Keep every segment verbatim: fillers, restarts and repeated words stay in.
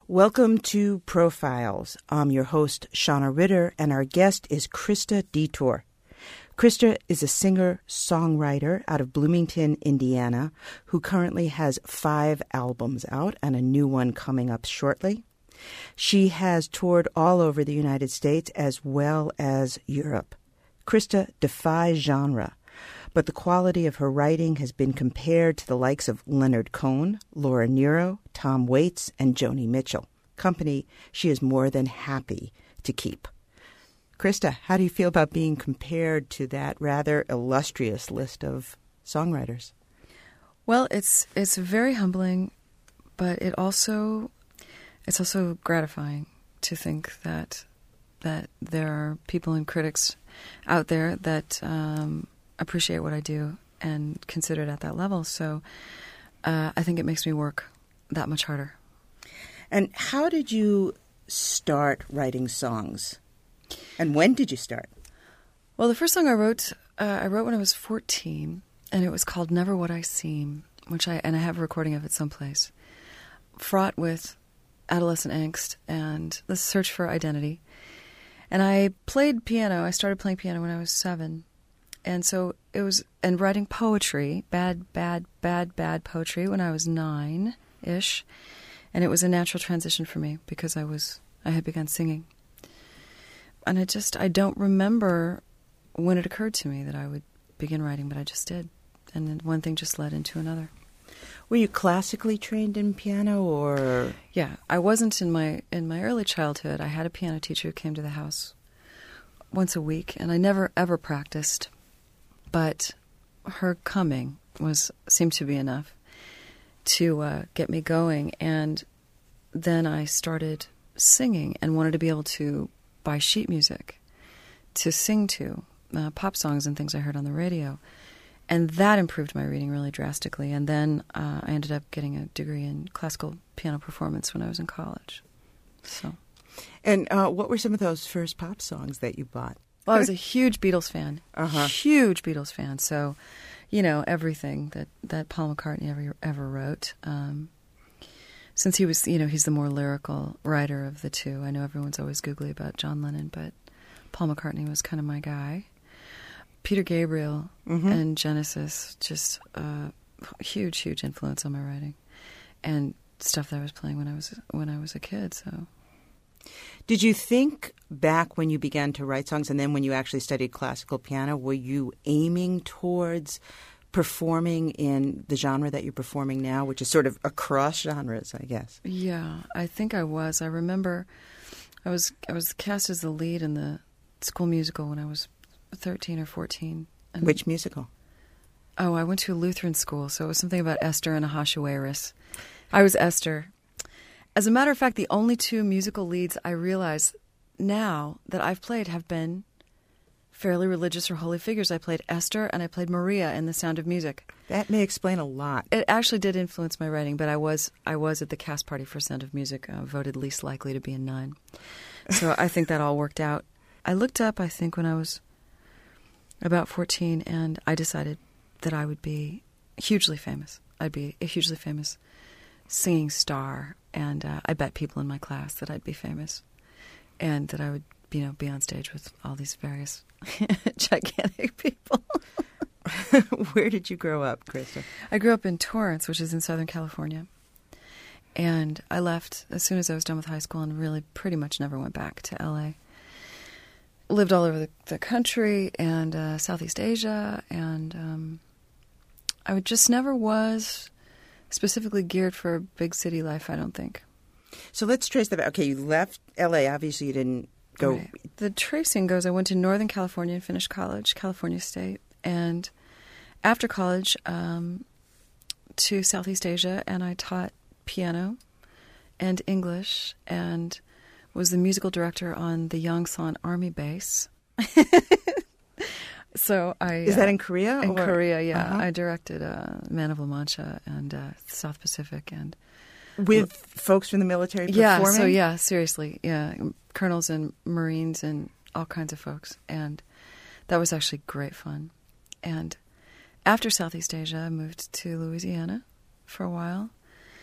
Welcome to Profiles. I'm your host, Shauna Ritter, and our guest is Krista Detour. Krista is a singer-songwriter out of Bloomington, Indiana, who currently has five albums out and a new one coming up shortly. She has toured all over the United States as well as Europe. Krista defies genre, but the quality of her writing has been compared to the likes of Leonard Cohen, Laura Nyro, Tom Waits, and Joni Mitchell, company she is more than happy to keep. Krista, how do you feel about being compared to that rather illustrious list of songwriters? Well, it's it's very humbling, but it also it's also gratifying to think that that there are people and critics out there that um, appreciate what I do and consider it at that level. So uh, I think it makes me work that much harder. And how did you start writing songs? And when did you start? Well, the first song I wrote, uh, I wrote when I was fourteen, and it was called Never What I Seem, which I and I have a recording of it someplace, fraught with adolescent angst and the search for identity. And I played piano. I started playing piano when I was seven. And so it was, and writing poetry, bad, bad, bad, bad poetry when I was nine-ish. And it was a natural transition for me because I was, I had begun singing. And I just, I don't remember when it occurred to me that I would begin writing, but I just did. And then one thing just led into another. Were you classically trained in piano, or? Yeah, I wasn't in my in my early childhood. I had a piano teacher who came to the house once a week, and I never ever practiced. But her coming was seemed to be enough to uh, get me going. And then I started singing and wanted to be able to buy sheet music to sing to, uh, pop songs and things I heard on the radio. And that improved my reading really drastically. And then uh, I ended up getting a degree in classical piano performance when I was in college. So, And uh, what were some of those first pop songs that you bought? Well, I was a huge Beatles fan. Uh-huh. Huge Beatles fan. So, you know, everything that, that Paul McCartney ever, ever wrote. Um, since he was, you know, he's the more lyrical writer of the two. I know everyone's always googly about John Lennon, but Paul McCartney was kind of my guy. Peter Gabriel mm-hmm. and Genesis, just a uh, huge, huge influence on my writing, and stuff that I was playing when I was when I was a kid. So, did you think back when you began to write songs, and then when you actually studied classical piano, were you aiming towards performing in the genre that you're performing now, which is sort of across genres, I guess? Yeah, I think I was. I remember I was I was cast as the lead in the school musical when I was thirteen or fourteen. And which musical? Oh, I went to a Lutheran school, so it was something about Esther and Ahasuerus. I was Esther. As a matter of fact, the only two musical leads I realize now that I've played have been fairly religious or holy figures. I played Esther and I played Maria in The Sound of Music. That may explain a lot. It actually did influence my writing, but I was I was at the cast party for Sound of Music, uh, voted least likely to be a nun. So I think that all worked out. I looked up, I think, when I was about fourteen, and I decided that I would be hugely famous. I'd be a hugely famous singing star, and uh, I bet people in my class that I'd be famous, and that I would, you know, be on stage with all these various gigantic people. Where did you grow up, Krista? I grew up in Torrance, which is in Southern California, and I left as soon as I was done with high school, and really pretty much never went back to L A. Lived all over the, the country and uh, Southeast Asia, and um, I would just never was specifically geared for a big city life, I don't think. So let's trace that back. Okay, you left L A. Obviously, you didn't go. Right. The tracing goes, I went to Northern California and finished college, California State, and after college um, to Southeast Asia, and I taught piano and English and was the musical director on the Yongsan Army Base. So I is that in Korea? In or? Korea, yeah. Uh-huh. I directed uh, Man of La Mancha and uh, South Pacific, and with folks from the military performing. Yeah, so yeah, seriously, yeah, colonels and Marines and all kinds of folks, and that was actually great fun. And after Southeast Asia, I moved to Louisiana for a while.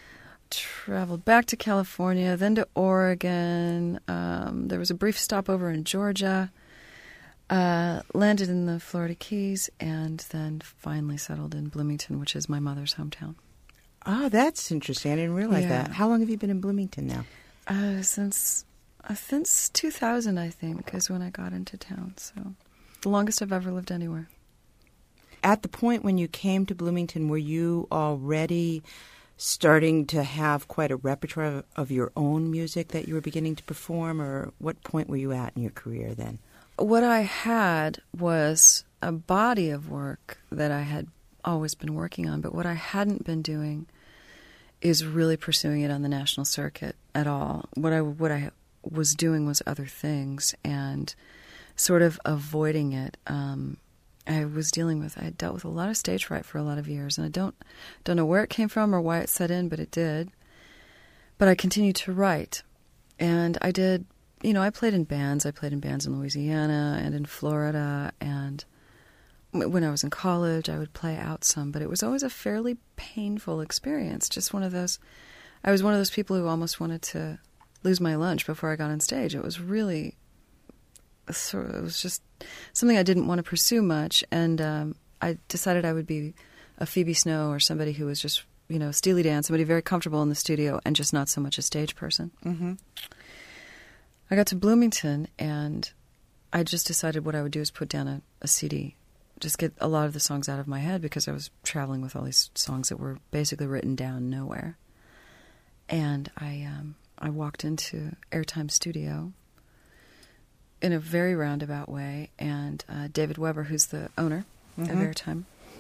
traveled back to California, then to Oregon. Um, there was a brief stopover in Georgia. Uh, landed in the Florida Keys, and then finally settled in Bloomington, which is my mother's hometown. Oh, that's interesting. I didn't realize Yeah. that. How long have you been in Bloomington now? Uh, since uh, since two thousand, I think, is when I got into town. So the longest I've ever lived anywhere. At the point when you came to Bloomington, were you already starting to have quite a repertoire of, of your own music that you were beginning to perform, or what point were you at in your career then? What I had was a body of work that I had always been working on, but what I hadn't been doing is really pursuing it on the national circuit at all. What I what I was doing was other things and sort of avoiding it. Um, I was dealing with, I had dealt with a lot of stage fright for a lot of years, and I don't don't know where it came from or why it set in, but it did. But I continued to write, and I did. You know, I played in bands. I played in bands in Louisiana and in Florida, and when I was in college, I would play out some, but it was always a fairly painful experience. Just one of those, I was one of those people who almost wanted to lose my lunch before I got on stage. It was really, sort of, it was just something I didn't want to pursue much, and um, I decided I would be a Phoebe Snow or somebody who was just, you know, Steely Dan, somebody very comfortable in the studio and just not so much a stage person. Mm-hmm. I got to Bloomington, and I just decided what I would do is put down a, a C D, just get a lot of the songs out of my head, because I was traveling with all these songs that were basically written down nowhere. And I um, I walked into Airtime Studio in a very roundabout way, and uh, David Weber, who's the owner mm-hmm. of Airtime,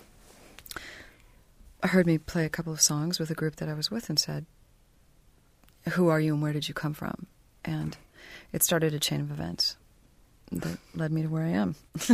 heard me play a couple of songs with a group that I was with and said, "Who are you and where did you come from?" And it started a chain of events that led me to where I am.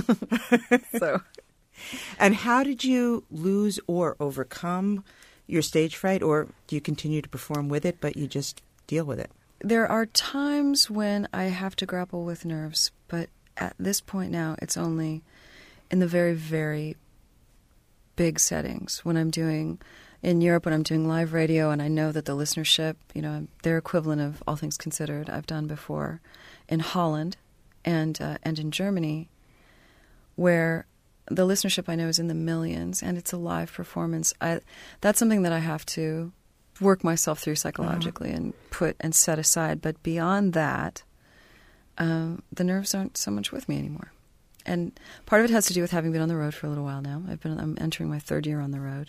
So, and how did you lose or overcome your stage fright, or do you continue to perform with it, but you just deal with it? There are times when I have to grapple with nerves, but at this point now, it's only in the very, very big settings. When I'm doing, in Europe, when I'm doing live radio, and I know that the listenership, you know, their equivalent of All Things Considered, I've done before in Holland and uh, and in Germany, where the listenership I know is in the millions, and it's a live performance. I, that's something that I have to work myself through psychologically uh-huh. and put and set aside. But beyond that, um, the nerves aren't so much with me anymore. And part of it has to do with having been on the road for a little while now. I've been I'm entering my third year on the road.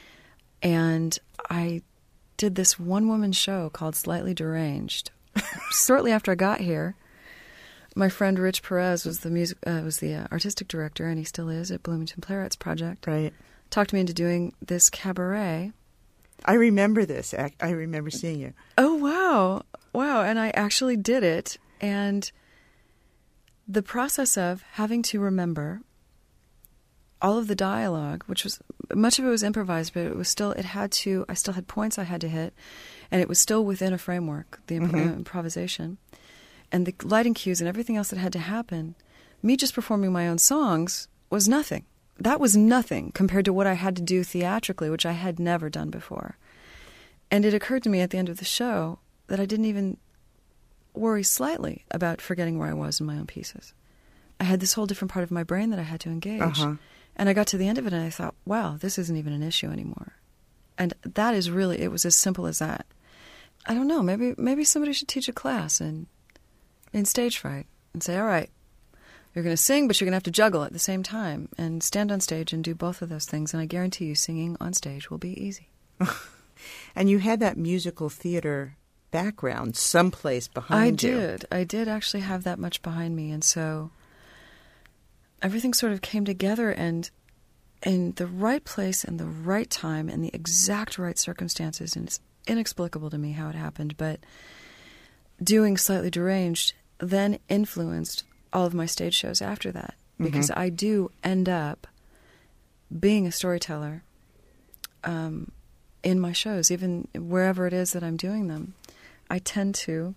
And I did this one-woman show called Slightly Deranged. Shortly after I got here, my friend Rich Perez was the music uh, was the uh, artistic director, and he still is, at Bloomington Playwrights Project. Right. Talked me into doing this cabaret. I remember this. I, I remember seeing you. Oh, wow. Wow. And I actually did it. And the process of having to remember all of the dialogue, which was, much of it was improvised, but it was still, it had to, I still had points I had to hit, and it was still within a framework, the imp- mm-hmm. improvisation. And the lighting cues and everything else that had to happen, me just performing my own songs was nothing. That was nothing compared to what I had to do theatrically, which I had never done before. And it occurred to me at the end of the show that I didn't even worry slightly about forgetting where I was in my own pieces. I had this whole different part of my brain that I had to engage. Uh-huh. And I got to the end of it and I thought, wow, this isn't even an issue anymore. And that is really, it was as simple as that. I don't know, maybe maybe somebody should teach a class in, in stage fright and say, all right, you're going to sing, but you're going to have to juggle at the same time and stand on stage and do both of those things. And I guarantee you singing on stage will be easy. And you had that musical theater background someplace behind I you. I did. I did actually have that much behind me. And so everything sort of came together, and in the right place and the right time and the exact right circumstances. And it's inexplicable to me how it happened. But doing Slightly Deranged then influenced all of my stage shows after that, because mm-hmm. I do end up being a storyteller um, in my shows, even wherever it is that I'm doing them. I tend to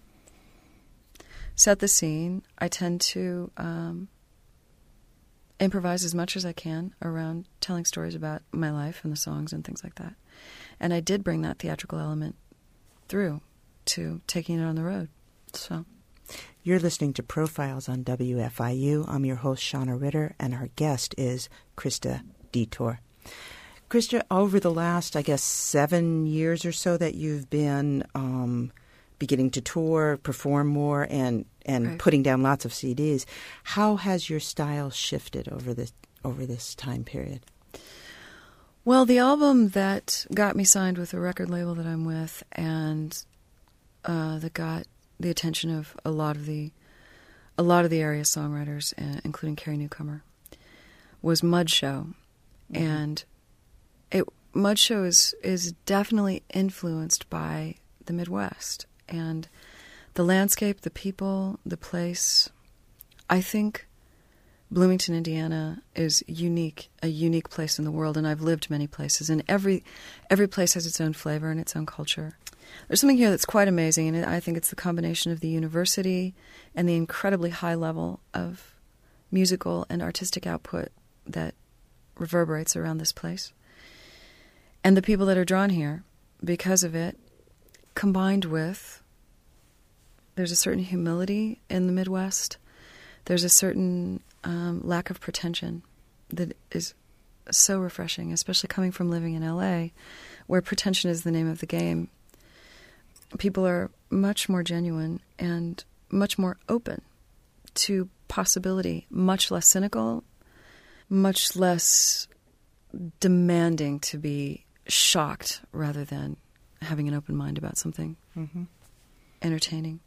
set the scene. I tend to um, improvise as much as I can around telling stories about my life and the songs and things like that. And I did bring that theatrical element through to taking it on the road. So you're listening to Profiles on W F I U. I'm your host, Shauna Ritter, and our guest is Krista Detour. Krista, over the last, I guess, seven years or so that you've been um, beginning to tour, perform more, and, and right. putting down lots of C Ds, how has your style shifted over this over this time period? Well, the album that got me signed with the record label that I'm with, and uh, that got the attention of a lot of the a lot of the area songwriters, uh, including Carrie Newcomer, was Mud Show, mm-hmm. and it Mud Show is is definitely influenced by the Midwest and the landscape, the people, the place. I think Bloomington, Indiana is unique, a unique place in the world, and I've lived many places, and every every place has its own flavor and its own culture. There's something here that's quite amazing, and I think it's the combination of the university and the incredibly high level of musical and artistic output that reverberates around this place. And the people that are drawn here because of it, combined with, there's a certain humility in the Midwest. There's a certain um, lack of pretension that is so refreshing, especially coming from living in L A, where pretension is the name of the game. People are much more genuine and much more open to possibility, much less cynical, much less demanding to be shocked rather than having an open mind about something mm-hmm. entertaining.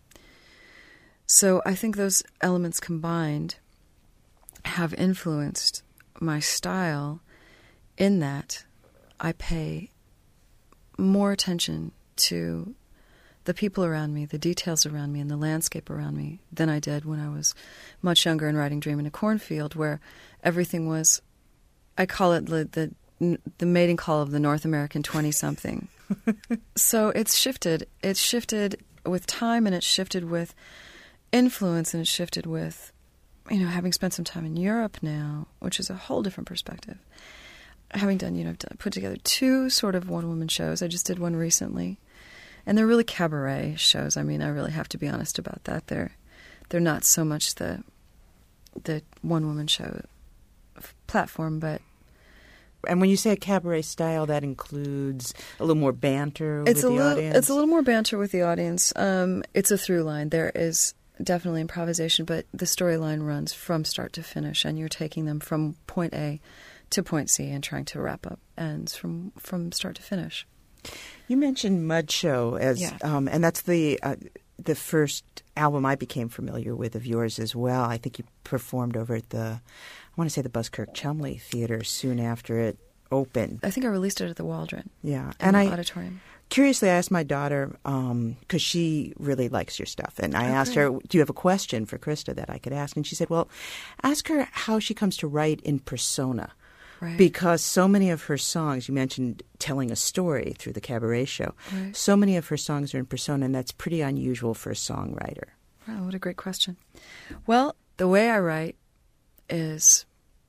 So I think those elements combined have influenced my style in that I pay more attention to the people around me, the details around me, and the landscape around me than I did when I was much younger and writing Dream in a Cornfield, where everything was, I call it the the, the mating call of the North American twenty-something. So it's shifted. It's shifted with time, and it's shifted with influence, and it's shifted with, you know, having spent some time in Europe now, which is a whole different perspective. Having done, you know, put together two sort of one-woman shows. I just did one recently. And they're really cabaret shows. I mean, I really have to be honest about that. They're they're not so much the the one-woman show platform, but... And when you say a cabaret style, that includes a little more banter with the little, audience? It's a little more banter with the audience. Um, it's a through line. There is definitely improvisation, but the storyline runs from start to finish, and you're taking them from point A to point C and trying to wrap up ends from, from start to finish. You mentioned Mud Show, as, yeah. um, and that's the uh, the first album I became familiar with of yours as well. I think you performed over at the, I want to say the Buskirk Chumley Theater soon after it opened. I think I released it at the Waldron. Yeah, and I auditorium. Curiously, I asked my daughter because um, she really likes your stuff, and I okay. asked her, "Do you have a question for Krista that I could ask?" And she said, "Well, ask her how she comes to write in persona." Right. Because so many of her songs, you mentioned telling a story through the cabaret show, right. so many of her songs are in persona, and that's pretty unusual for a songwriter. Wow, what a great question. Well, the way I write is,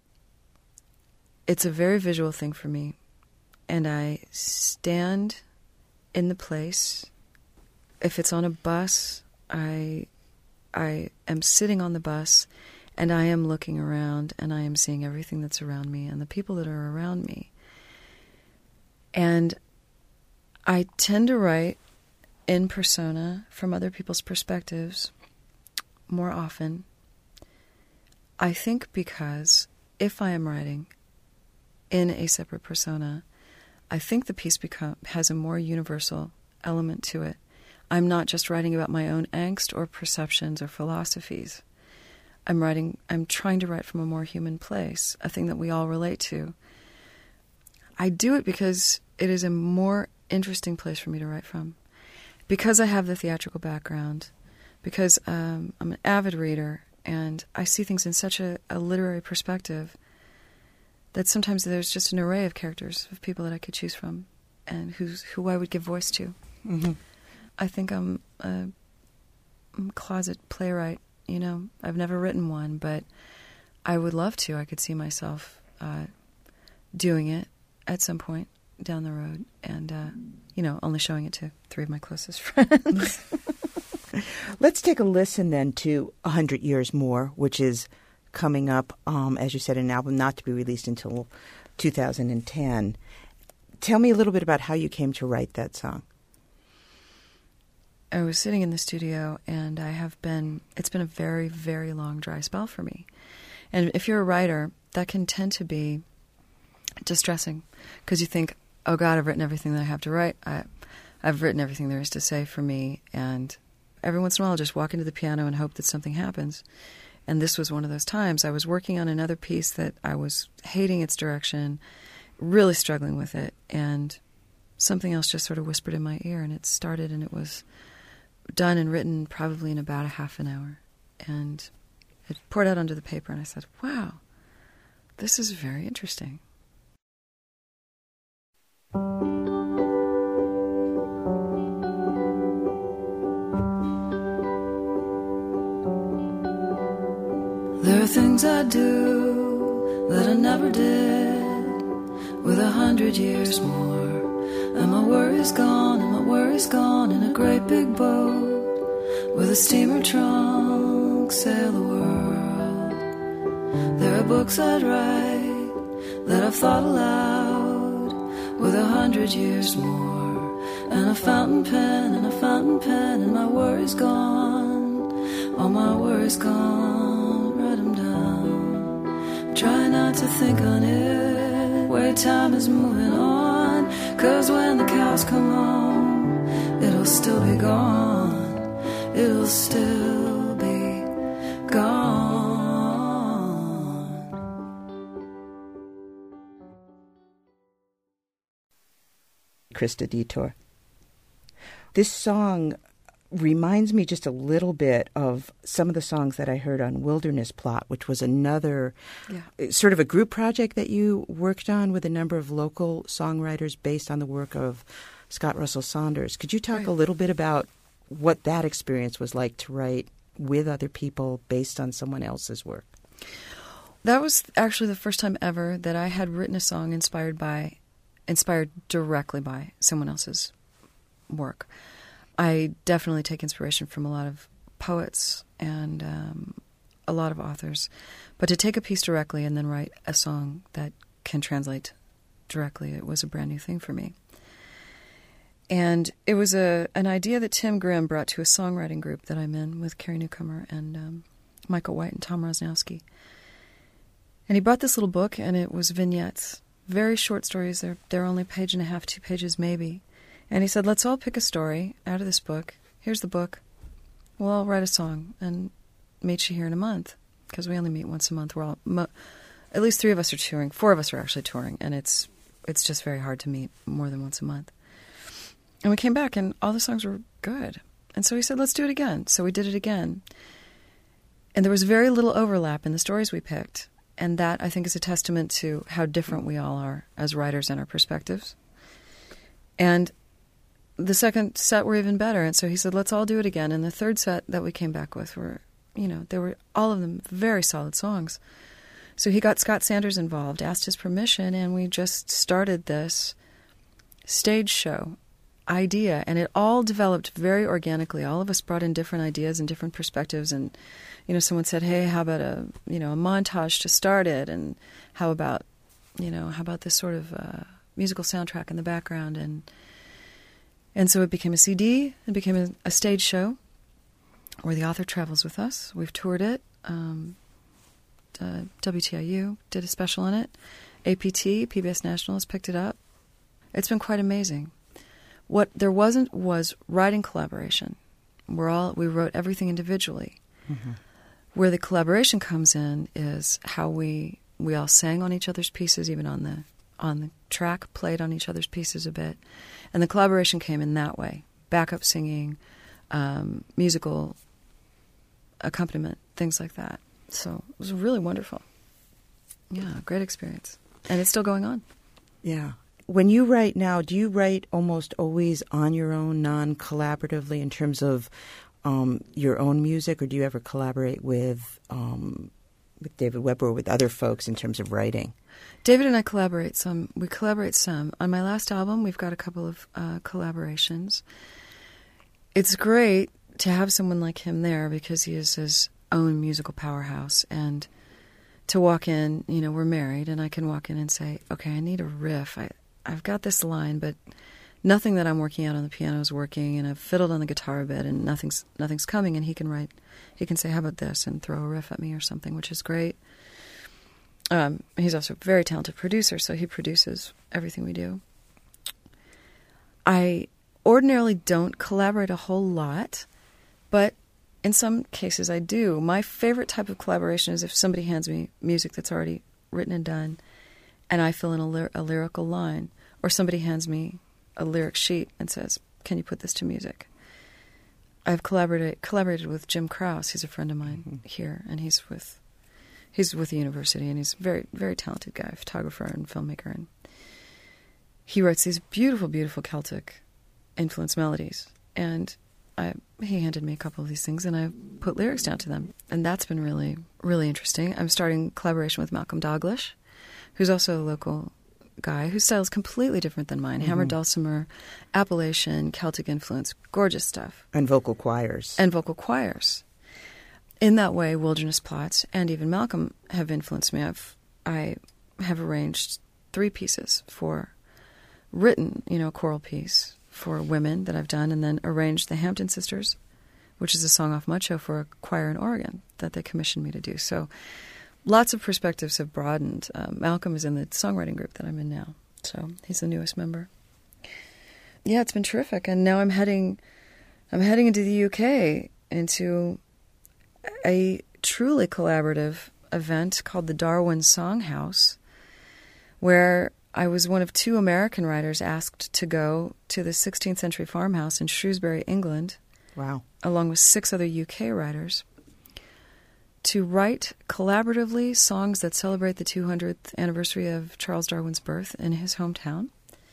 it's a very visual thing for me, and I stand in the place. If it's on a bus, I, I am sitting on the bus, and I am looking around, and I am seeing everything that's around me and the people that are around me. And I tend to write in persona from other people's perspectives more often. I think because if I am writing in a separate persona, I think the piece become, has a more universal element to it. I'm not just writing about my own angst or perceptions or philosophies. I'm writing, I'm trying to write from a more human place, a thing that we all relate to. I do it because it is a more interesting place for me to write from. Because I have the theatrical background, because um, I'm an avid reader, and I see things in such a, a literary perspective that sometimes there's just an array of characters, of people that I could choose from, and who's, who I would give voice to. Mm-hmm. I think I'm a, I'm a closet playwright. You know, I've never written one, but I would love to. I could see myself uh, doing it at some point. down the road, and, uh, you know, only showing it to three of my closest friends. Let's take a listen then to A Hundred Years More, which is coming up, um, as you said, an album not to be released until two thousand ten. Tell me a little bit about how you came to write that song. I was sitting in the studio, and I have been, it's been a very, very long dry spell for me. And if you're a writer, that can tend to be distressing, because you think, oh God, I've written everything that I have to write. I, I've written everything there is to say for me, and every once in a while I'll just walk into the piano and hope that something happens. And this was one of those times. I was working on another piece that I was hating its direction, really struggling with it, and something else just sort of whispered in my ear, and it started, and it was done and written probably in about a half an hour. And it poured out onto the paper, and I said, wow, this is very interesting. There are things I do that I never did with a hundred years more. And my worry's gone, and my worry's gone in a great big boat with a steamer trunk, sail the world. There are books I'd write that I've thought aloud with a hundred years more. And a fountain pen, and a fountain pen, and my worry's gone, all my worry's gone, write 'em down. Try not to think on it, where time is moving on. 'Cause when the cows come home, it'll still be gone. It'll still be gone. Krista Detour. This song reminds me just a little bit of some of the songs that I heard on Wilderness Plot, which was another yeah. sort of a group project that you worked on with a number of local songwriters based on the work of Scott Russell Saunders. Could you talk right. a little bit about what that experience was like to write with other people based on someone else's work? That was actually the first time ever that I had written a song inspired by, inspired directly by someone else's work. I definitely take inspiration from a lot of poets and um, a lot of authors. But to take a piece directly and then write a song that can translate directly, it was a brand new thing for me. And it was a an idea that Tim Grimm brought to a songwriting group that I'm in with Carrie Newcomer and um, Michael White and Tom Rosnowski. And he brought this little book, and it was vignettes, very short stories. They're, they're only a page and a half, two pages maybe. And he said, let's all pick a story out of this book. Here's the book. We'll all write a song and meet you here in a month, because we only meet once a month. We're all, mo- at least three of us are touring. Four of us are actually touring, and it's it's just very hard to meet more than once a month. And we came back, and all the songs were good. And so he said, let's do it again. So we did it again. And there was very little overlap in the stories we picked. And that, I think, is a testament to how different we all are as writers and our perspectives. And the second set were even better, and so he said, let's all do it again. And the third set that we came back with were, you know, they were all of them very solid songs. So he got Scott Sanders involved, asked his permission, and we just started this stage show idea. And it all developed very organically. All of us brought in different ideas and different perspectives. And, you know, someone said, hey, how about a, you know, a montage to start it? And how about, you know, how about this sort of uh, musical soundtrack in the background? And And so it became a C D. It became a, a stage show where the author travels with us. We've toured it. Um, uh, W T I U did a special on it. A P T, P B S National, has picked it up. It's been quite amazing. What there wasn't was writing collaboration. We're all we wrote everything individually. Mm-hmm. Where the collaboration comes in is how we we all sang on each other's pieces, even on the on the track, played on each other's pieces a bit. And the collaboration came in that way. Backup singing, um, musical accompaniment, things like that. So it was really wonderful. Yeah, great experience. And it's still going on. Yeah. When you write now, do you write almost always on your own, non-collaboratively in terms of um, your own music, or do you ever collaborate with um, with David Webb or with other folks in terms of writing? David and I collaborate some. We collaborate some. On my last album, we've got a couple of uh, collaborations. It's great to have someone like him there because he is his own musical powerhouse. And to walk in, you know, we're married, and I can walk in and say, okay, I need a riff. I, I've got this line, but nothing that I'm working out on the piano is working, and I've fiddled on the guitar a bit, and nothing's nothing's coming. And he can write, he can say, how about this, and throw a riff at me or something, which is great. Um, he's also a very talented producer, so he produces everything we do. I ordinarily don't collaborate a whole lot, but in some cases I do. My favorite type of collaboration is if somebody hands me music that's already written and done, and I fill in a, ly- a lyrical line, or somebody hands me a lyric sheet and says, can you put this to music? I've collaborated collaborated with Jim Krause. He's a friend of mine mm-hmm. here, and he's with he's with the university, and he's a very, very talented guy, photographer and filmmaker. And he writes these beautiful, beautiful Celtic influence melodies. And I, he handed me a couple of these things, and I put lyrics down to them. And that's been really, really interesting. I'm starting collaboration with Malcolm Dalglish, who's also a local guy whose style is completely different than mine. Mm-hmm. Hammered dulcimer, Appalachian, Celtic influence, gorgeous stuff. And vocal choirs. And vocal choirs. In that way, Wilderness Plots and even Malcolm have influenced me. I've, I have arranged three pieces for written, you know, a choral piece for women that I've done, and then arranged the Hampton Sisters, which is a song off Mud Show, for a choir in Oregon that they commissioned me to do. So lots of perspectives have broadened. Um, Malcolm is in the songwriting group that I'm in now, so he's the newest member. Yeah, it's been terrific, and now I'm heading, I'm heading into the U K into a truly collaborative event called the Darwin Songhouse, where I was one of two American writers asked to go to the sixteenth century farmhouse in Shrewsbury, England. Wow. Along with six other U K writers, to write collaboratively songs that celebrate the two hundredth anniversary of Charles Darwin's birth in his hometown,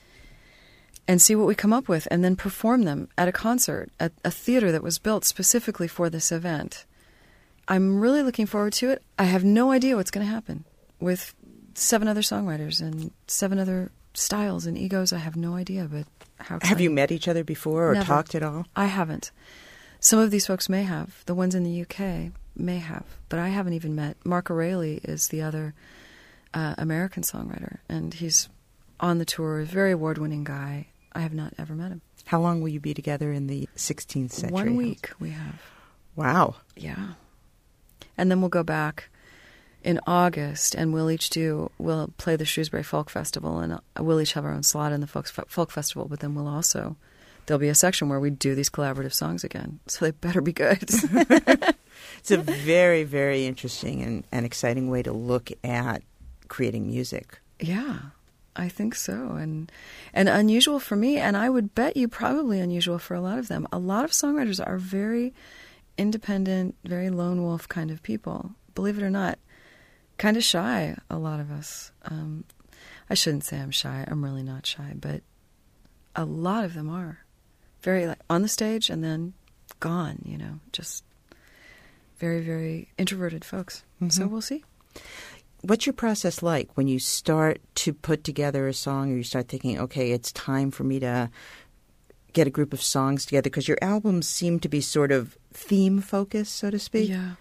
and see what we come up with, and then perform them at a concert at a theater that was built specifically for this event. I'm really looking forward to it. I have no idea what's going to happen with seven other songwriters and seven other styles and egos. I have no idea, but how exciting. Have you met each other before or Never. talked at all? I haven't. Some of these folks may have. The ones in the U K may have, but I haven't even met. Mark O'Reilly is the other uh, American songwriter, and he's on the tour, a very award-winning guy. I have not ever met him. How long will you be together in the sixteenth century? One week we have. Wow. Yeah. And then we'll go back in August, and we'll each do, we'll play the Shrewsbury Folk Festival, and we'll each have our own slot in the Folk, Folk Festival, but then we'll also, there'll be a section where we do these collaborative songs again, so they better be good. It's a very, very interesting and, and exciting way to look at creating music. Yeah, I think so, and and unusual for me, and I would bet you probably unusual for a lot of them. A lot of songwriters are very independent, very lone wolf kind of people, believe it or not. Kind of shy, a lot of us. Um, I shouldn't say I'm shy. I'm really not shy, but a lot of them are very like on the stage and then gone. You know, just very, very introverted folks. Mm-hmm. So we'll see. What's your process like when you start to put together a song, or you start thinking, okay, it's time for me to get a group of songs together? Because your albums seem to be sort of theme focused, so to speak. Yeah.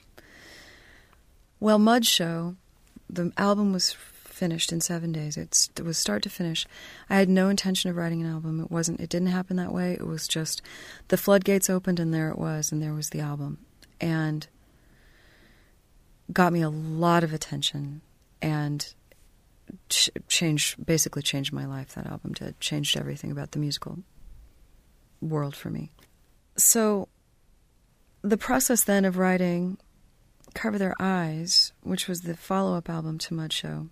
Well, Mud Show, the album was finished in seven days. It's, it was start to finish. I had no intention of writing an album. It wasn't. It didn't happen that way. It was just the floodgates opened, and there it was, and there was the album, and got me a lot of attention, and ch- changed basically changed my life. That album did changed everything about the musical world for me. So, the process then of writing Cover Their Eyes, which was the follow-up album to Mud Show.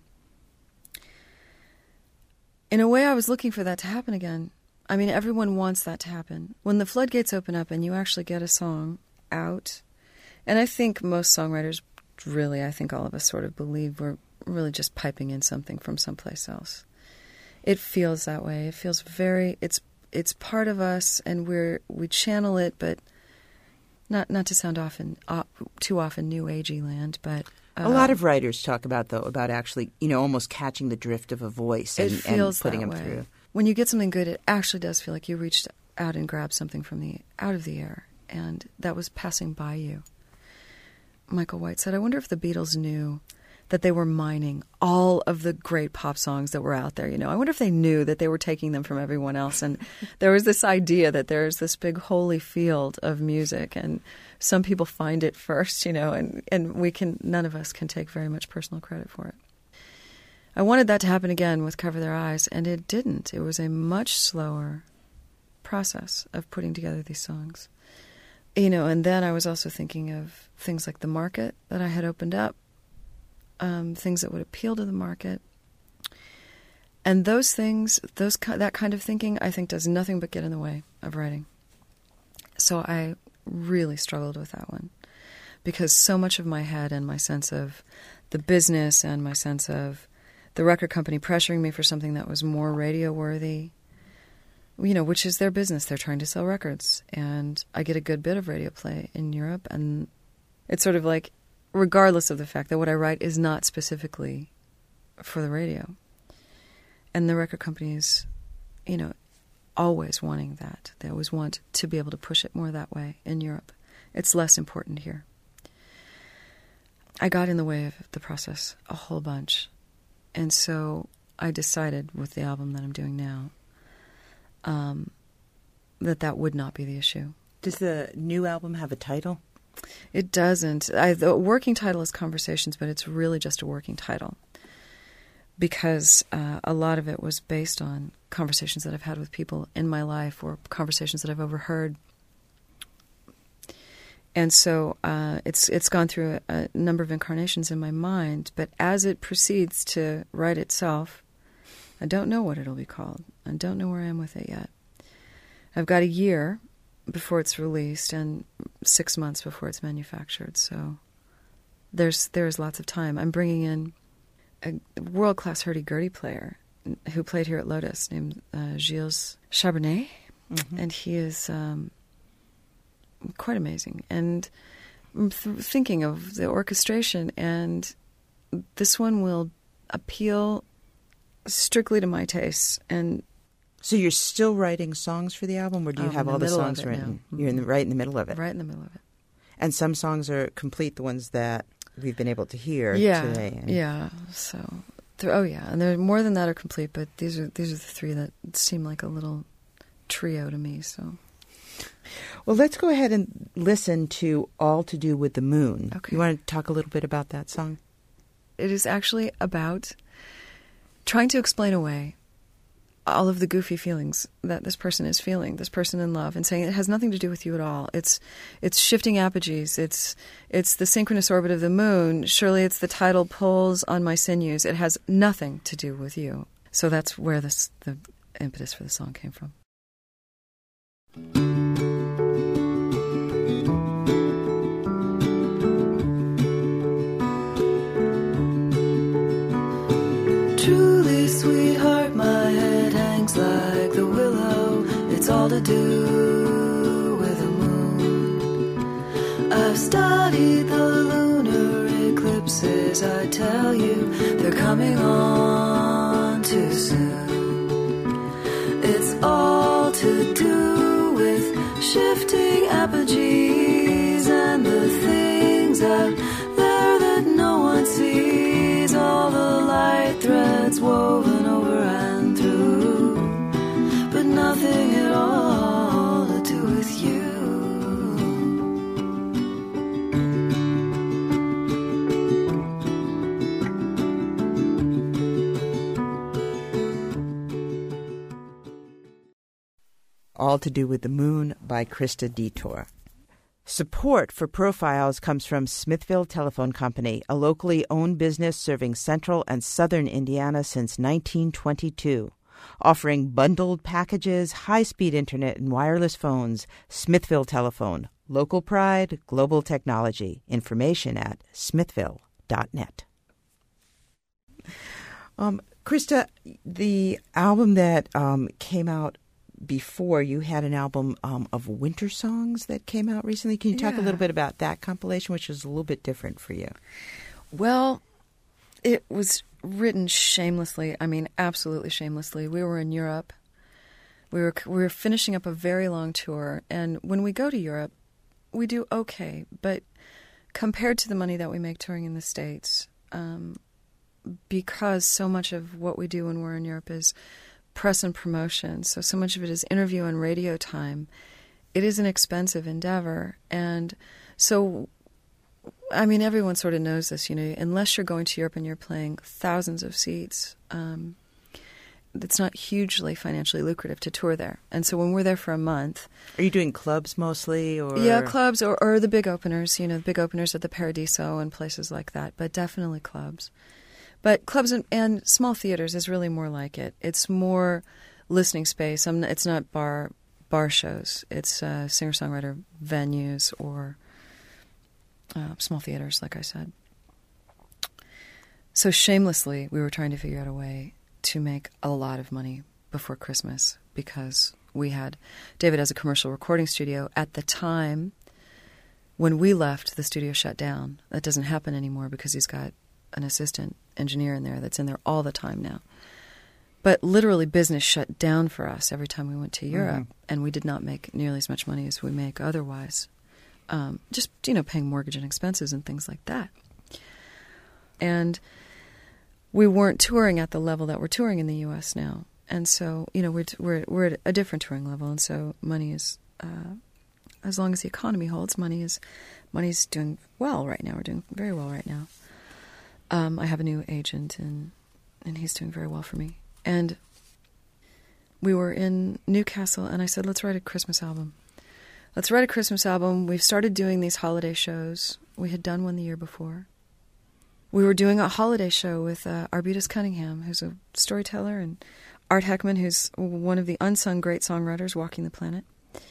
In a way, I was looking for that to happen again. I mean, everyone wants that to happen. When the floodgates open up and you actually get a song out, and I think most songwriters, really, I think all of us sort of believe we're really just piping in something from someplace else. It feels that way. It feels very, it's it's part of us, and we're we channel it, but Not not to sound often uh, too often new agey land, but A lot of writers talk about, though, about actually, you know, almost catching the drift of a voice and, it feels and putting that them way. through. When you get something good, it actually does feel like you reached out and grabbed something from the out of the air, and that was passing by you. Michael White said, I wonder if the Beatles knew that they were mining all of the great pop songs that were out there. You know, I wonder if they knew that they were taking them from everyone else. And there was this idea that there's this big holy field of music, and some people find it first, you know, and, and we can, none of us can take very much personal credit for it. I wanted that to happen again with Cover Their Eyes, and it didn't. It was a much slower process of putting together these songs. You know, and then I was also thinking of things like the market that I had opened up, um, things that would appeal to the market. And those things, those that kind of thinking, I think does nothing but get in the way of writing. So I really struggled with that one, because so much of my head and my sense of the business and my sense of the record company pressuring me for something that was more radio worthy, you know, which is their business. They're trying to sell records. And I get a good bit of radio play in Europe. And it's sort of like, regardless of the fact that what I write is not specifically for the radio. And the record companies, you know, always wanting that. They always want to be able to push it more that way in Europe. It's less important here. I got in the way of the process a whole bunch. And so I decided with the album that I'm doing now um, that that would not be the issue. Does the new album have a title? It doesn't. I, the working title is Conversations, but it's really just a working title because uh, a lot of it was based on conversations that I've had with people in my life or conversations that I've overheard. And so uh, it's it's gone through a, a number of incarnations in my mind, but as it proceeds to write itself, I don't know what it'll be called. I don't know where I am with it yet. I've got a year before it's released and six months before it's manufactured, so there's there's lots of time. I'm bringing in a world-class hurdy-gurdy player who played here at Lotus named uh, Gilles Charbonnet, mm-hmm. and he is... Um, quite amazing. And I'm th- thinking of the orchestration, and this one will appeal strictly to my tastes. And so you're still writing songs for the album, or do you oh, have all the songs written? Now. You're in the, right in the middle of it. Right in the middle of it. And some songs are complete, the ones that we've been able to hear yeah, today. Yeah. So, th- oh yeah, and there more than that are complete, but these are these are the three that seem like a little trio to me. So. Well, let's go ahead and listen to All to Do with the Moon. Okay. You want to talk a little bit about that song? It is actually about trying to explain away all of the goofy feelings that this person is feeling, this person in love, and saying it has nothing to do with you at all. It's it's shifting apogees. It's it's the synchronous orbit of the moon. Surely it's the tidal pulls on my sinews. It has nothing to do with you. So that's where this the impetus for the song came from. Truly, sweetheart, my head hangs like the willow. It's all to do with the moon. I've studied the lunar eclipses. I tell you, they're coming on too soon. It's all to do with shifting apogees and the things out there that no one sees. All the light threads woven over and through, but nothing at all to do with you. All to Do with the Moon by Krista Detour. Support for Profiles comes from Smithville Telephone Company, a locally owned business serving central and southern Indiana since nineteen twenty-two. Offering bundled packages, high-speed internet, and wireless phones. Smithville Telephone. Local pride, global technology. Information at smithville dot net. Um, Krista, the album that um, came out before, you had an album um, of winter songs that came out recently. Can you talk yeah. a little bit about that compilation, which is a little bit different for you? Well, it was written shamelessly. I mean, absolutely shamelessly. We were in Europe. We were we were finishing up a very long tour, and when we go to Europe, we do okay. But compared to the money that we make touring in the States, um, because so much of what we do when we're in Europe is press and promotion, so so much of it is interview and radio time, it is an expensive endeavor. And so, I mean, everyone sort of knows this, you know, unless you're going to Europe and you're playing thousands of seats, um, it's not hugely financially lucrative to tour there. And so when we're there for a month... Are you doing clubs mostly? Or Yeah, clubs or, or the big openers, you know, the big openers at the Paradiso and places like that, but definitely clubs. But clubs and, and small theaters is really more like it. It's more listening space. I'm, it's not bar bar shows. It's uh, singer-songwriter venues or uh, small theaters, like I said. So shamelessly, we were trying to figure out a way to make a lot of money before Christmas because we had David has a commercial recording studio. At the time when we left, the studio shut down. That doesn't happen anymore because he's got an assistant engineer in there that's in there all the time now. But literally business shut down for us every time we went to Europe, mm-hmm. and we did not make nearly as much money as we make otherwise. Um, just, you know, paying mortgage and expenses and things like that. And we weren't touring at the level that we're touring in the U S now. And so, you know, we're we're, we're at a different touring level, and so money is, uh, as long as the economy holds, money is money's doing well right now. We're doing very well right now. Um, I have a new agent, and and he's doing very well for me. And we were in Newcastle, and I said, let's write a Christmas album. Let's write a Christmas album. We've started doing these holiday shows. We had done one the year before. We were doing a holiday show with uh, Arbutus Cunningham, who's a storyteller, and Art Heckman, who's one of the unsung great songwriters walking the planet.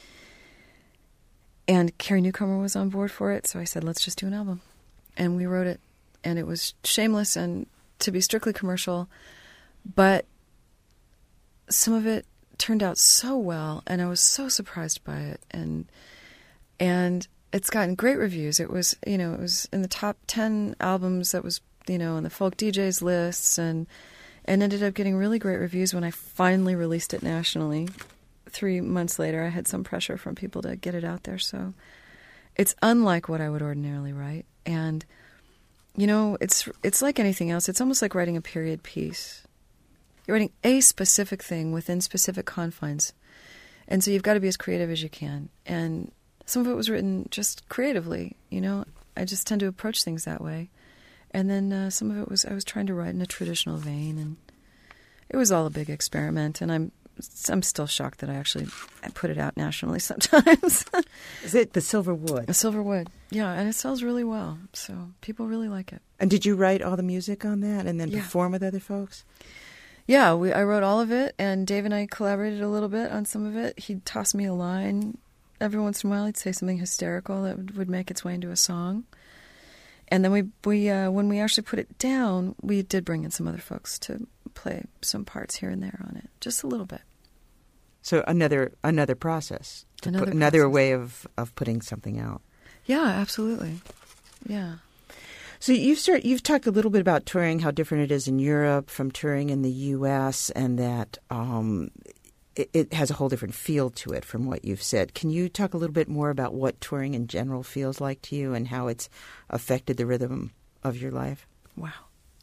And Carrie Newcomer was on board for it, so I said, let's just do an album. And we wrote it, and it was shameless and to be strictly commercial, but some of it turned out so well, and I was so surprised by it, and and it's gotten great reviews. It was, you know, it was in the top ten albums that was, you know, on the folk D Js lists, and and ended up getting really great reviews when I finally released it nationally. Three months later, I had some pressure from people to get it out there, so it's unlike what I would ordinarily write, and you know, it's it's like anything else. It's almost like writing a period piece. You're writing a specific thing within specific confines. And so you've got to be as creative as you can. And some of it was written just creatively, you know. I just tend to approach things that way. And then uh, some of it was I was trying to write in a traditional vein. And it was all a big experiment. And I'm I'm still shocked that I actually put it out nationally sometimes. Is it the Silver Wood? The Silver Wood, yeah. And it sells really well. So people really like it. And did you write all the music on that and then yeah. perform with other folks? Yeah, we, I wrote all of it, and Dave and I collaborated a little bit on some of it. He'd toss me a line every once in a while. He'd say something hysterical that would, would make its way into a song. And then we, we uh, when we actually put it down, we did bring in some other folks to play some parts here and there on it, just a little bit. So another another process, to another, put, another process. way of, of putting something out. Yeah, absolutely. Yeah. So you've start, you've talked a little bit about touring, how different it is in Europe from touring in the U S, and that um, it, it has a whole different feel to it from what you've said. Can you talk a little bit more about what touring in general feels like to you and how it's affected the rhythm of your life? Wow.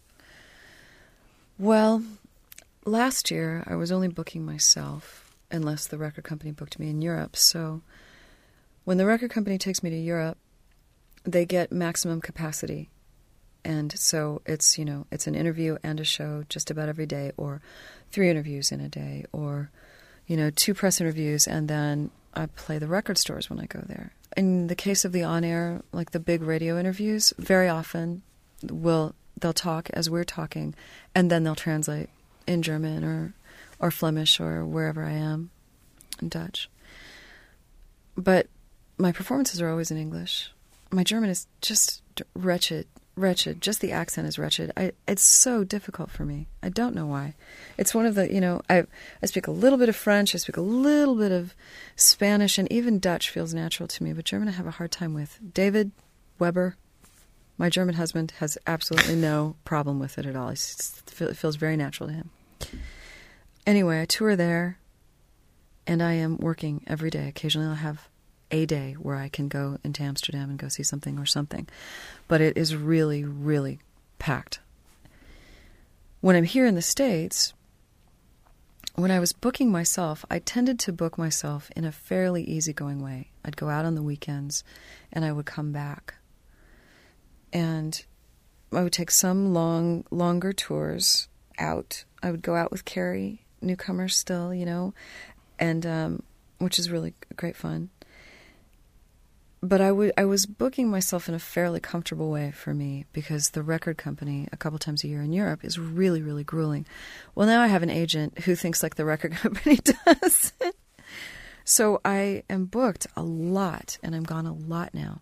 Well, last year I was only booking myself unless the record company booked me in Europe. So when the record company takes me to Europe, they get maximum capacity. And so it's, you know, it's an interview and a show just about every day, or three interviews in a day, or, you know, two press interviews, and then I play the record stores when I go there. In the case of the on-air, like the big radio interviews, very often we'll, they'll talk as we're talking, and then they'll translate in German or, or Flemish or wherever I am, in Dutch. But my performances are always in English. My German is just wretched. Wretched. Just the accent is wretched. I, it's so difficult for me. I don't know why. It's one of the, you know, I I speak a little bit of French, I speak a little bit of Spanish, and even Dutch feels natural to me, but German I have a hard time with. David Weber, My German husband has absolutely no problem with it at all. It's, it feels very natural to him. Anyway, I tour there, and I am working every day. Occasionally I'll have a day where I can go into Amsterdam and go see something or something. But it is really, really packed. When I'm here in the States, when I was booking myself, I tended to book myself in a fairly easygoing way. I'd go out on the weekends, and I would come back. And I would take some long, longer tours out. I would go out with Carrie, newcomers still, you know, and um, which is really great fun. But I would I was booking myself in a fairly comfortable way for me because the record company a couple times a year in Europe is really, really grueling. Well, now I have an agent who thinks like the record company does. So I am booked a lot, and I'm gone a lot now.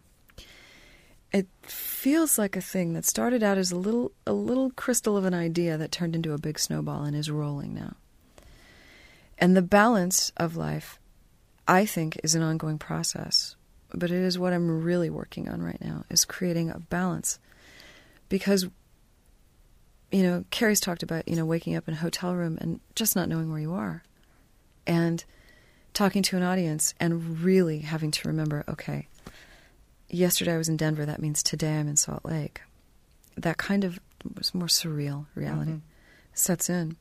It feels like a thing that started out as a little a little crystal of an idea that turned into a big snowball and is rolling now. And the balance of life, I think, is an ongoing process. But it is what I'm really working on right now, is creating a balance. Because, you know, Carrie's talked about, you know, waking up in a hotel room and just not knowing where you are. And talking to an audience and really having to remember, okay, yesterday I was in Denver, that means today I'm in Salt Lake. That kind of more surreal reality mm-hmm. sets in.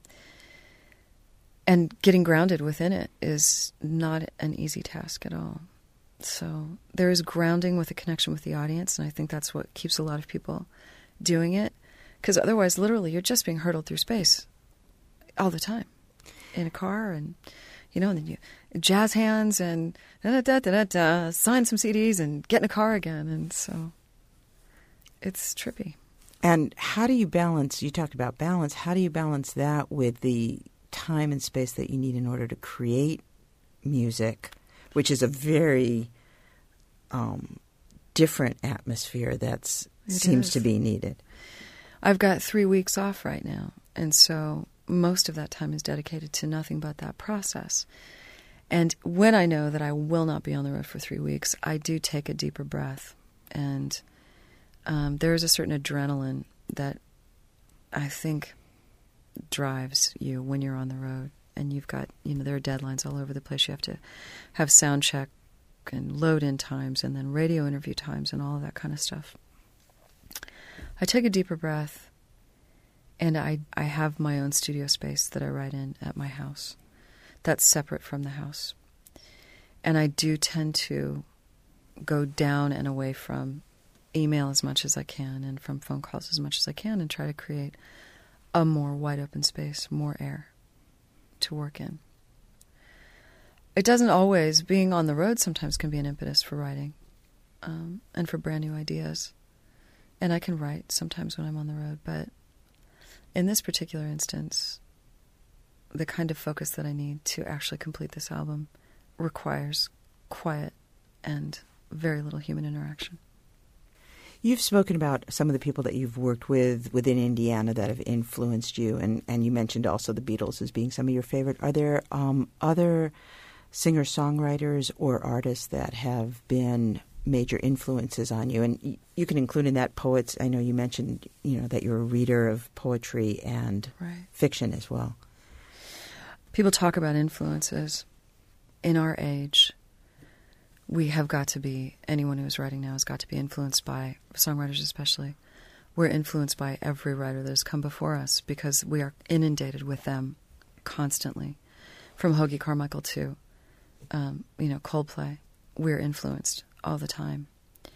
And getting grounded within it is not an easy task at all. So there is grounding with a connection with the audience, and I think that's what keeps a lot of people doing it. Because otherwise, literally, you're just being hurtled through space all the time in a car, and, you know, and then you jazz hands and da-da-da-da-da, sign some C Ds and get in a car again. And so it's trippy. And how do you balance, you talked about balance, how do you balance that with the time and space that you need in order to create music, which is a very um, different atmosphere that seems is. to be needed? I've got three weeks off right now, and so most of that time is dedicated to nothing but that process. And when I know that I will not be on the road for three weeks, I do take a deeper breath. And um, there is a certain adrenaline that I think drives you when you're on the road. And you've got, you know, there are deadlines all over the place. You have to have sound check and load in times and then radio interview times and all of that kind of stuff. I take a deeper breath, and I, I have my own studio space that I write in at my house. That's separate from the house. And I do tend to go down and away from email as much as I can and from phone calls as much as I can and try to create a more wide open space, more air to work in. It doesn't always, being on the road sometimes can be an impetus for writing um, and for brand new ideas. And I can write sometimes when I'm on the road, but in this particular instance, the kind of focus that I need to actually complete this album requires quiet and very little human interaction. You've spoken about some of the people that you've worked with within Indiana that have influenced you, and, and you mentioned also the Beatles as being some of your favorite. Are there um, other singer-songwriters or artists that have been major influences on you? And you can include in that poets. I know you mentioned, you know, that you're a reader of poetry and right. fiction as well. People talk about influences. In our age, we have got to be, anyone who is writing now has got to be influenced by, songwriters especially. We're influenced by every writer that has come before us because we are inundated with them constantly. From Hoagy Carmichael to, um, you know, Coldplay, we're influenced all the time.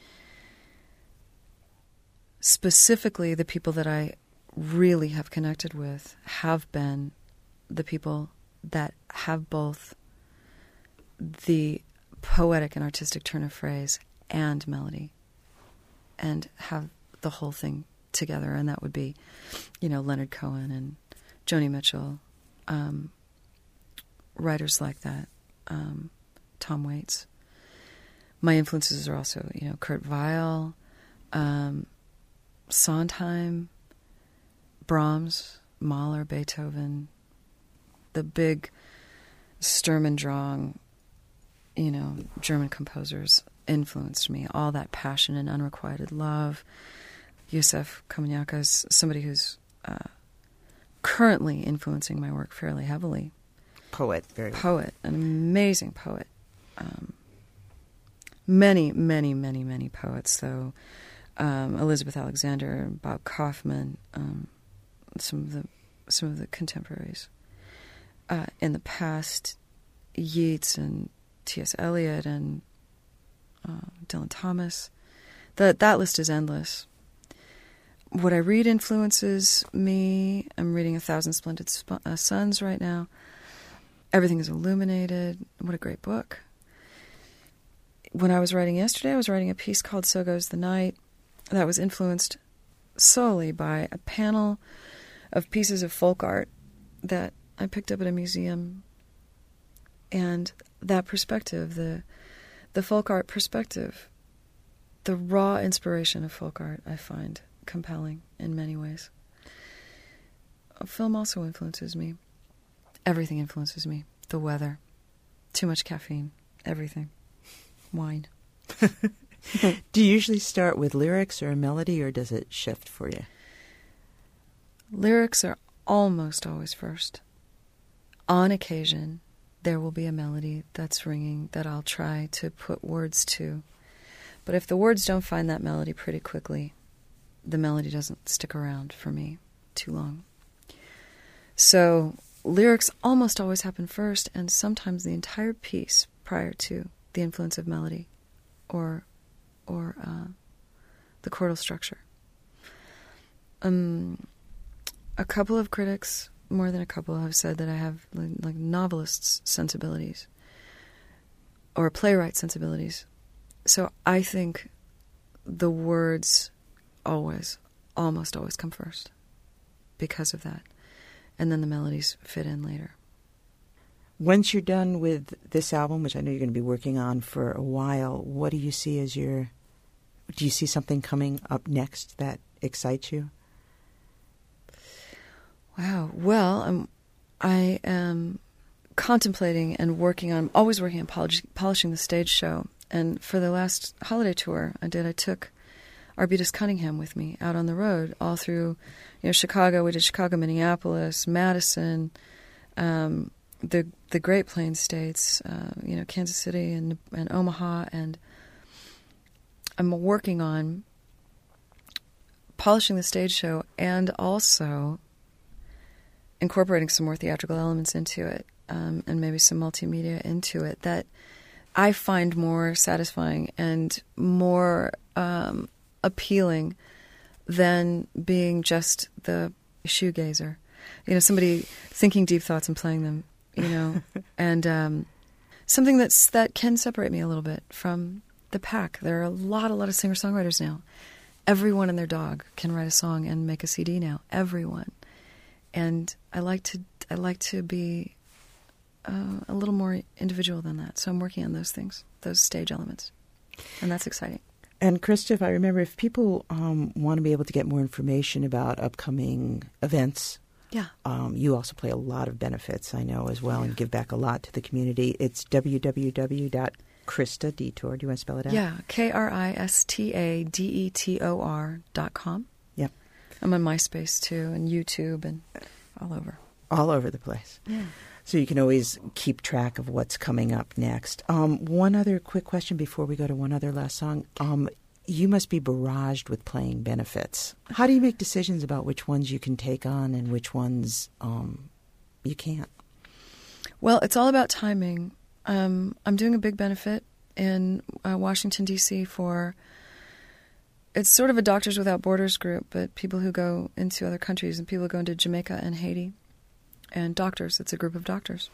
Specifically, the people that I really have connected with have been the people that have both the poetic and artistic turn of phrase and melody and have the whole thing together. And that would be, you know, Leonard Cohen and Joni Mitchell, um, writers like that, um, Tom Waits. My influences are also, you know, Kurt Weill, um, Sondheim, Brahms, Mahler, Beethoven, the big Sturm und Drang, you know, German composers influenced me. All that passion and unrequited love, Yusef Komunyakaa is somebody who's uh, currently influencing my work fairly heavily. Poet, very Poet, an amazing poet. Um, many, many, many, many poets, though. Um, Elizabeth Alexander, Bob Kaufman, um, some of the some of the contemporaries. Uh, in the past, Yeats and T S Eliot and uh, Dylan Thomas. That that list is endless. What I read influences me. I'm reading A Thousand Splendid Sp- uh, Suns right now. Everything is illuminated. What a great book. When I was writing yesterday, I was writing a piece called So Goes the Night that was influenced solely by a panel of pieces of folk art that I picked up at a museum. And that perspective, the the folk art perspective, the raw inspiration of folk art, I find compelling in many ways. Film also influences me. Everything influences me. The weather, too much caffeine, everything. Wine. Do you usually start with lyrics or a melody, or does it shift for you? Lyrics are almost always first. On occasion, there will be a melody that's ringing that I'll try to put words to. But if the words don't find that melody pretty quickly, the melody doesn't stick around for me too long. So lyrics almost always happen first, and sometimes the entire piece prior to the influence of melody or or uh, the chordal structure. Um, a couple of critics, more than a couple, have said that I have like, like novelist's sensibilities or playwright sensibilities. So I think the words always, almost always come first because of that. And then the melodies fit in later. Once you're done with this album, which I know you're going to be working on for a while, what do you see as your... Do you see something coming up next that excites you? Wow. Well, I'm, I am contemplating and working on, always working on polish, polishing the stage show. And for the last holiday tour I did, I took Arbutus Cunningham with me out on the road all through, you know, Chicago. We did Chicago, Minneapolis, Madison, um, the the Great Plains states, uh, you know, Kansas City and and Omaha, and I'm working on polishing the stage show and also incorporating some more theatrical elements into it, um, and maybe some multimedia into it that I find more satisfying and more um, appealing than being just the shoegazer. You know, somebody thinking deep thoughts and playing them, you know, and um, something that's that can separate me a little bit from the pack. There are a lot, a lot of singer-songwriters now. Everyone and their dog can write a song and make a C D now. Everyone. And I like to, I like to be uh, a little more individual than that. So I'm working on those things, those stage elements. And that's exciting. And Krista, if I remember, if people um, want to be able to get more information about upcoming events, yeah, um, you also play a lot of benefits, I know, as well, yeah, and give back a lot to the community. It's w w w dot krista detour. Do you want to spell it out? Yeah, K R I S T A D E T O R dot com. Yep. I'm on MySpace, too, and YouTube, and all over. All over the place. Yeah. So you can always keep track of what's coming up next. Um, one other quick question before we go to one other last song. Um, you must be barraged with playing benefits. How do you make decisions about which ones you can take on and which ones um, you can't? Well, it's all about timing. Um, I'm doing a big benefit in uh, Washington, D C for... It's sort of a Doctors Without Borders group, but people who go into other countries and people who go into Jamaica and Haiti. And doctors, it's a group of doctors.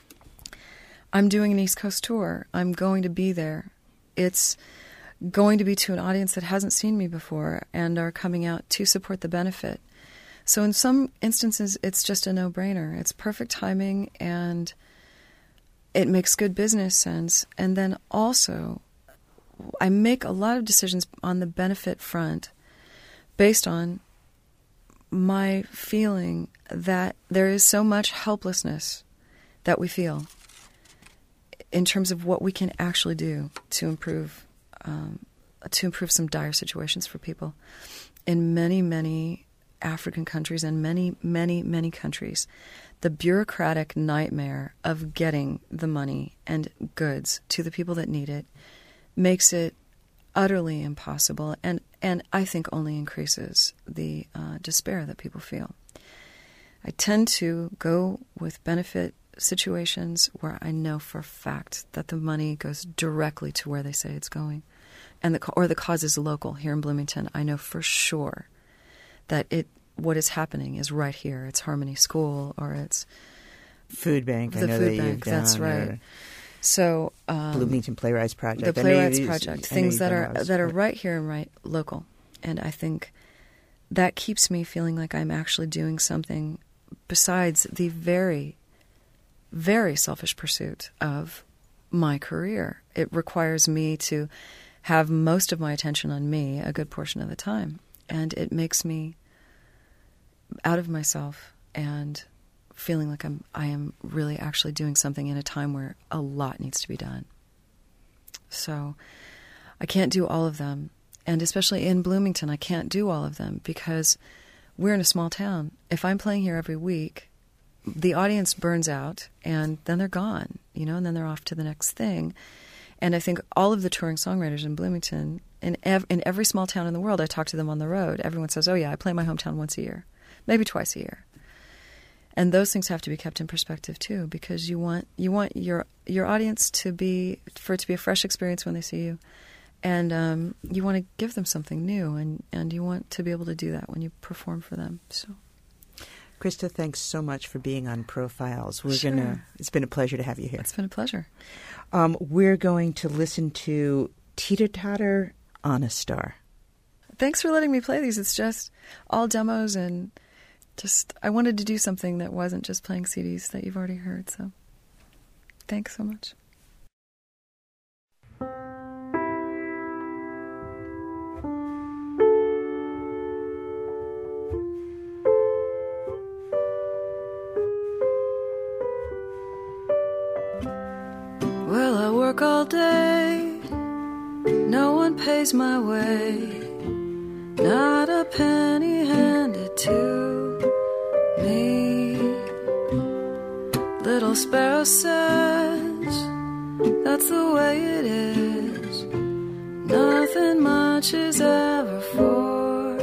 I'm doing an East Coast tour. I'm going to be there. It's going to be to an audience that hasn't seen me before and are coming out to support the benefit. So in some instances, it's just a no-brainer. It's perfect timing and it makes good business sense. And then also, I make a lot of decisions on the benefit front based on my feeling that there is so much helplessness that we feel in terms of what we can actually do to improve um, to improve some dire situations for people. In many, many African countries and many, many, many countries, the bureaucratic nightmare of getting the money and goods to the people that need it makes it utterly impossible, and, and I think only increases the uh, despair that people feel. I tend to go with benefit situations where I know for a fact that the money goes directly to where they say it's going, and the or the cause is local. Here in Bloomington, I know for sure that it what is happening is right here. It's Harmony School, or it's Food Bank. The I know Food that Bank. You've That's done, right. or So um, Bloomington Playwrights Project. The I know Playwrights you- Project, I know things you've that done are a lot of that are stuff. right here and right local, and I think that keeps me feeling like I'm actually doing something besides the very, very selfish pursuit of my career. It requires me to have most of my attention on me a good portion of the time, and it makes me out of myself and feeling like I'm I am really actually doing something in a time where a lot needs to be done. So I can't do all of them, and especially in Bloomington, I can't do all of them because we're in a small town. If I'm playing here every week, the audience burns out, and then they're gone, you know, and then they're off to the next thing. And I think all of the touring songwriters in Bloomington, in, ev- in every small town in the world, I talk to them on the road. Everyone says, oh, yeah, I play my hometown once a year, maybe twice a year. And those things have to be kept in perspective, too, because you want you want your your audience to be, for it to be a fresh experience when they see you. And um, you want to give them something new, and, and you want to be able to do that when you perform for them. So, Krista, thanks so much for being on Profiles. We're Sure. gonna. It's been a pleasure to have you here. It's been a pleasure. Um, we're going to listen to Teeter Totter on a Star. Thanks for letting me play these. It's just all demos, and just I wanted to do something that wasn't just playing C Ds that you've already heard. So, thanks so much. Well, I work all day, no one pays my way, not a penny handed to me. Little sparrow says, that's the way it is, nothing much is ever for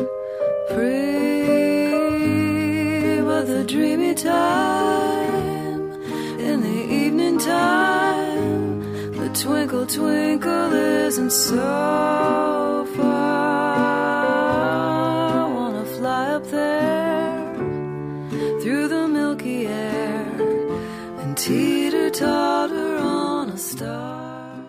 free. But the dreamy time, in the evening time, the twinkle twinkle isn't so far. I wanna fly up there through the milky air and teeter totter on a star.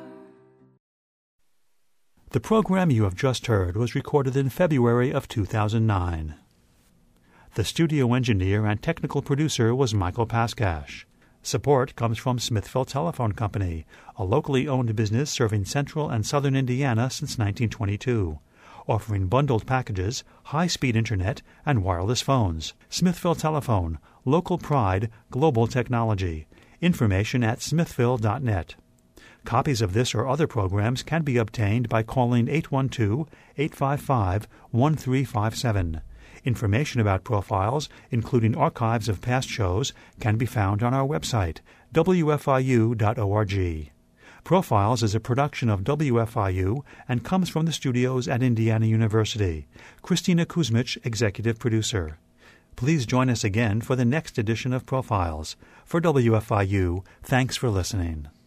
The program you have just heard was recorded in February of two thousand nine. The studio engineer and technical producer was Michael Paskash. Support comes from Smithville Telephone Company, a locally owned business serving central and southern Indiana since nineteen twenty-two, offering bundled packages, high-speed internet, and wireless phones. Smithville Telephone, local pride, global technology. Information at smithville dot net. Copies of this or other programs can be obtained by calling eight one two, eight five five, one three five seven. Information about Profiles, including archives of past shows, can be found on our website, w f i u dot org. Profiles is a production of W F I U and comes from the studios at Indiana University. Christina Kuzmich, executive producer. Please join us again for the next edition of Profiles. For W F I U, thanks for listening.